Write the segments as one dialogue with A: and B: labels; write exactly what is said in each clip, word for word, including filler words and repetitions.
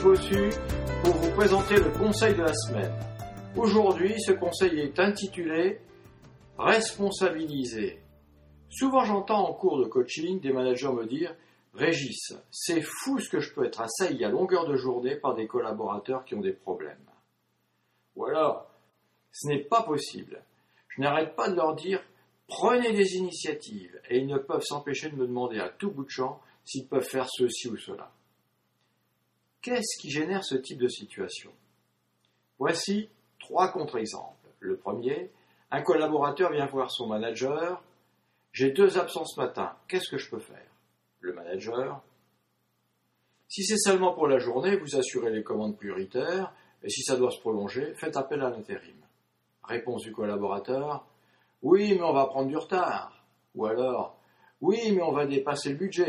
A: Bossu pour vous présenter le conseil de la semaine. Aujourd'hui, ce conseil est intitulé « Responsabiliser ». Souvent j'entends en cours de coaching des managers me dire « Régis, c'est fou ce que je peux être assailli à longueur de journée par des collaborateurs qui ont des problèmes. » Ou alors, ce n'est pas possible. Je n'arrête pas de leur dire « Prenez des initiatives » et ils ne peuvent s'empêcher de me demander à tout bout de champ s'ils peuvent faire ceci ou cela. Qu'est-ce qui génère ce type de situation? Voici trois contre-exemples. Le premier, un collaborateur vient voir son manager. « J'ai deux absences ce matin, qu'est-ce que je peux faire ?» Le manager. « Si c'est seulement pour la journée, vous assurez les commandes prioritaires, et si ça doit se prolonger, faites appel à l'intérim. » Réponse du collaborateur. « Oui, mais on va prendre du retard. » Ou alors, « Oui, mais on va dépasser le budget. »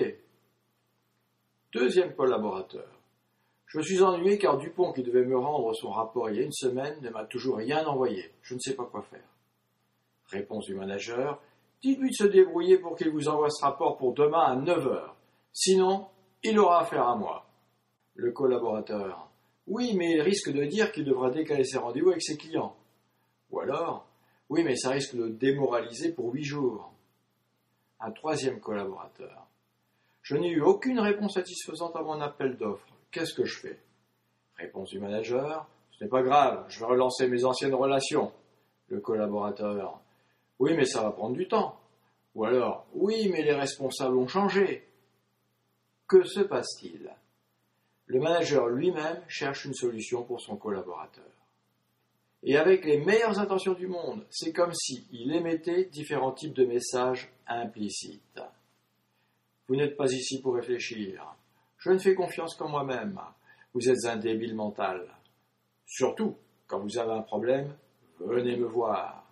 A: Deuxième collaborateur. « Je suis ennuyé car Dupont, qui devait me rendre son rapport il y a une semaine, ne m'a toujours rien envoyé. Je ne sais pas quoi faire. » Réponse du manager. « Dites-lui de se débrouiller pour qu'il vous envoie ce rapport pour demain à neuf heures. Sinon, il aura affaire à moi. » Le collaborateur. « Oui, mais il risque de dire qu'il devra décaler ses rendez-vous avec ses clients. » Ou alors, « Oui, mais ça risque de le démoraliser pour huit jours. » Un troisième collaborateur. « Je n'ai eu aucune réponse satisfaisante à mon appel d'offres. Qu'est-ce que je fais ?» Réponse du manager. « Ce n'est pas grave, je vais relancer mes anciennes relations. » Le collaborateur. « Oui, mais ça va prendre du temps. » Ou alors, « Oui, mais les responsables ont changé. » Que se passe-t-il? Le manager lui-même cherche une solution pour son collaborateur. Et avec les meilleures intentions du monde, c'est comme s'il émettait différents types de messages implicites. Vous n'êtes pas ici pour réfléchir. Je ne fais confiance qu'en moi-même. Vous êtes un débile mental. Surtout, quand vous avez un problème, venez me voir.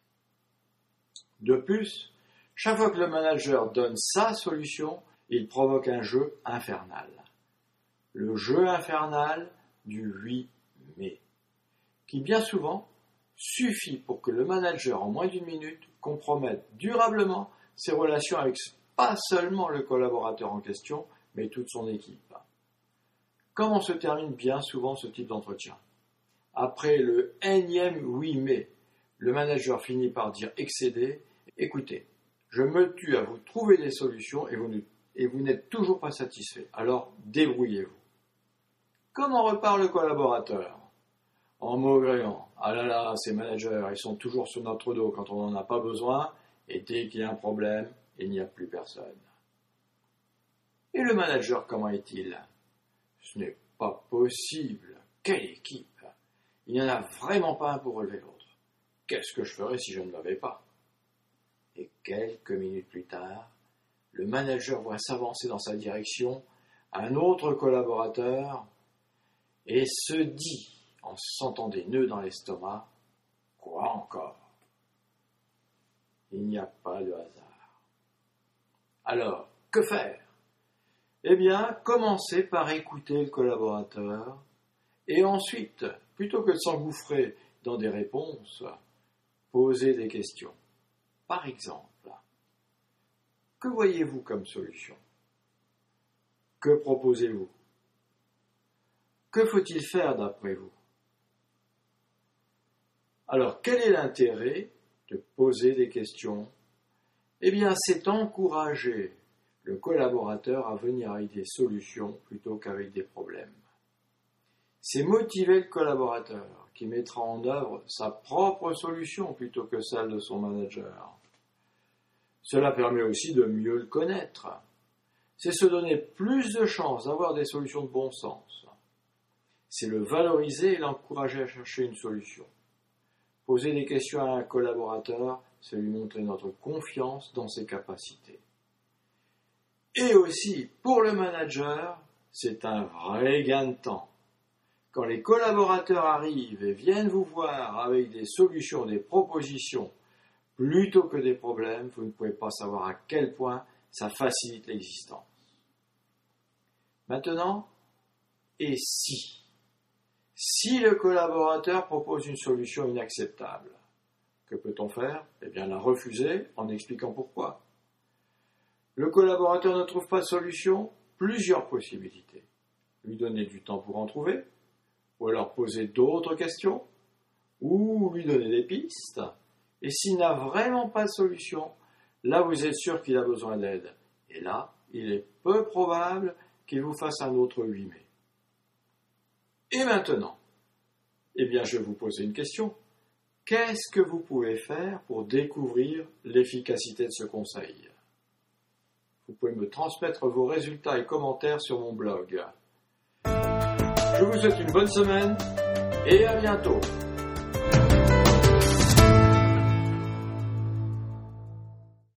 A: De plus, chaque fois que le manager donne sa solution, il provoque un jeu infernal. Le jeu infernal du huit mai, qui bien souvent suffit pour que le manager, en moins d'une minute, compromette durablement ses relations avec pas seulement le collaborateur en question, mais toute son équipe. Comment se termine bien souvent ce type d'entretien? Après le énième huit mai, le manager finit par dire excédé, « Écoutez, je me tue à vous trouver des solutions et vous, ne, et vous n'êtes toujours pas satisfait, alors débrouillez-vous. » Comment repart le collaborateur? En maugréant, « Ah là là, ces managers, ils sont toujours sur notre dos quand on n'en a pas besoin, et dès qu'il y a un problème, il n'y a plus personne. » Et le manager, comment est-il? Ce n'est pas possible. Quelle équipe! Il n'y en a vraiment pas un pour relever l'autre. Qu'est-ce que je ferais si je ne l'avais pas? Et quelques minutes plus tard, le manager voit s'avancer dans sa direction un autre collaborateur et se dit, en sentant des nœuds dans l'estomac, « Quoi encore ?» Il n'y a pas de hasard. Alors, que faire? Eh bien, commencez par écouter le collaborateur et ensuite, plutôt que de s'engouffrer dans des réponses, posez des questions. Par exemple, que voyez-vous comme solution? Que proposez-vous? Que faut-il faire d'après vous? Alors, quel est l'intérêt de poser des questions? Eh bien, c'est encourager le collaborateur à venir avec des solutions plutôt qu'avec des problèmes. C'est motiver le collaborateur qui mettra en œuvre sa propre solution plutôt que celle de son manager. Cela permet aussi de mieux le connaître. C'est se donner plus de chances d'avoir des solutions de bon sens. C'est le valoriser et l'encourager à chercher une solution. Poser des questions à un collaborateur, c'est lui montrer notre confiance dans ses capacités. Et aussi, pour le manager, c'est un vrai gain de temps. Quand les collaborateurs arrivent et viennent vous voir avec des solutions, des propositions, plutôt que des problèmes, vous ne pouvez pas savoir à quel point ça facilite l'existence. Maintenant, et si? Si le collaborateur propose une solution inacceptable, que peut-on faire? Eh bien, la refuser en expliquant pourquoi. Le collaborateur ne trouve pas de solution? Plusieurs possibilités. lui donner du temps pour en trouver, ou alors poser d'autres questions, ou lui donner des pistes. Et s'il n'a vraiment pas de solution, là vous êtes sûr qu'il a besoin d'aide. Et là, il est peu probable qu'il vous fasse un autre huit mai. Et maintenant, eh bien je vais vous poser une question. Qu'est-ce que vous pouvez faire pour découvrir l'efficacité de ce conseil ? Vous pouvez me transmettre vos résultats et commentaires sur mon blog. Je vous souhaite une bonne semaine et à bientôt.